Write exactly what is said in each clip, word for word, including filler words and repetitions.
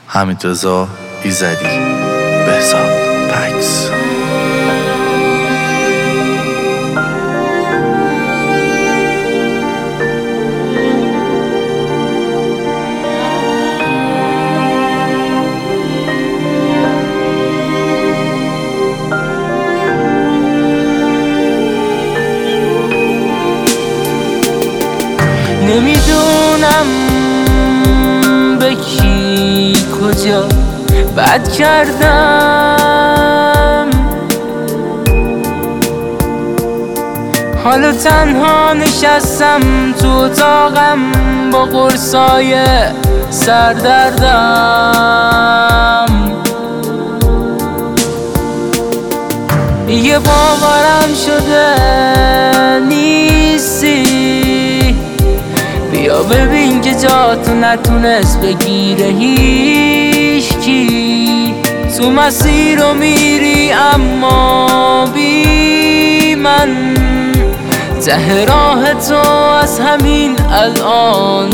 حمیدرضا ایزدی، بهزاد پکس. نمیدونم به کی کجا بد کردم، حالا تنها نشستم تو اتاقم با قرصای سردردم. یه باورم شده نیستی، بیا ببین که جاتو نتونست بگیره هیچکی. تو مسیر رو میری اما بی من، ته راه تو از همین الان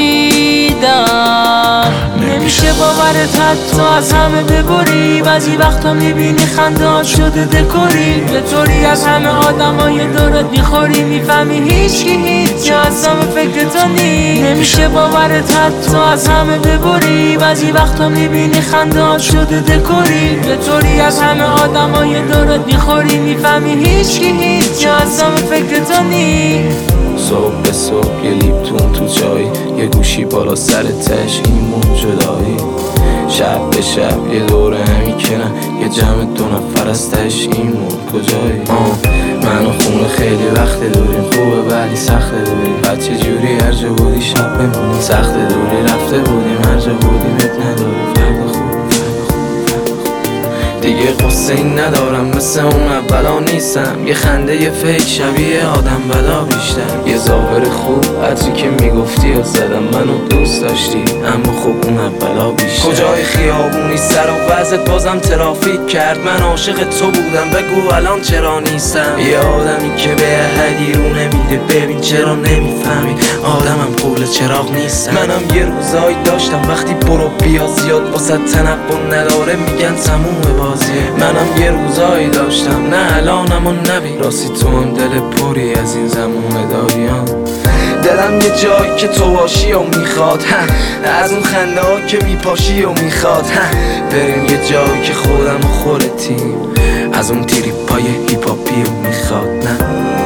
دیدم. نمیشه باورت حتی از همه ببری، بعضی وقتا میبینی خنده‌هات شده دکوری. به طوری از همه آدمای دورت میخوری، میفهمی هیچکی هیچ از همه فکر تو نی. نمیشه باورت حتی از همه ببری، بعضی وقتا میبینی خنده‌هات شده دکوری. به طوری از همه آدمای دورت میخوری، میفهمی هیچکی هیچ از همه فکر تو نی. صبح به صبح یه لیپتون تو چای، یه گوشی بالا سر تش ایمون جدایی. شب به شب یه دوره میکنن، یه جمع دو نفر از تش ایمون کجایی. من و خونه خیلی وقت داریم، خوبه ولی سخت داریم. بچه جوری هر جا بودی شب بمونی، سخت دوری رفته بودیم هر جا بودیم ات نداریم. فرد خوب دیگه قصه این ندارم، مثل اون اولا نیستم. یه خنده یه فیک شبیه آدم بدا بیشتر. یه ظاهر خوب هرچی که میگفتی و زدم منو دوست داشتی، اما خب اون اولا بیشتر. کجای خیابونی سر و وضعت بازم ترافیک کرد. من عاشق تو بودم بگو الان چرا نیستم. یه آدمی که به احدی رو نمیده، ببین چرا نمیفهمی آدمم قول چراغ نیستم. منم یه روزایی داشتم وقتی برو بیا زیاد واسه تنقل نداره میگن تموم بازیه. منم یه روزایی داشتم نه الانم و نبی، راستی تو هم دل پری از این زمونه داریم. دلم یه جایی که تو باشی و میخواد، از اون خنده ها که میپاشی و میخواد. بریم یه جایی که خودم و خودتیم، از اون تریپای هیپاپی و میخواد. نه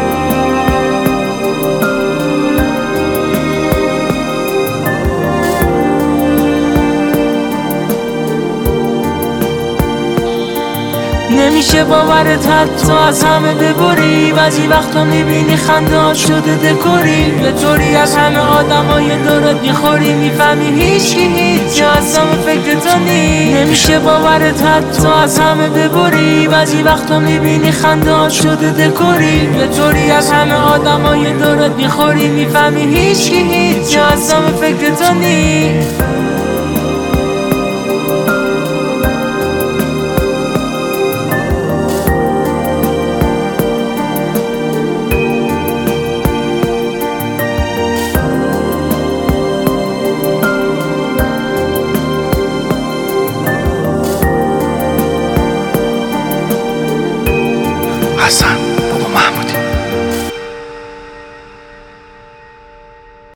نمیشه باورت حتی از همه ببری، بعضی وقتا میبینی خنده‌هات شده دکوری. به طوری از همه آدمای دورت میخوری، میفهمی هیچکی هیچ از همه فکر تو نی. نمیشه باورت حتی از همه ببری، بعضی وقتا میبینی خنده‌هات شده دکوری. به طوری از همه آدمای دورت میخوری، میفهمی هیچکی هیچ از همه فکر تو نی.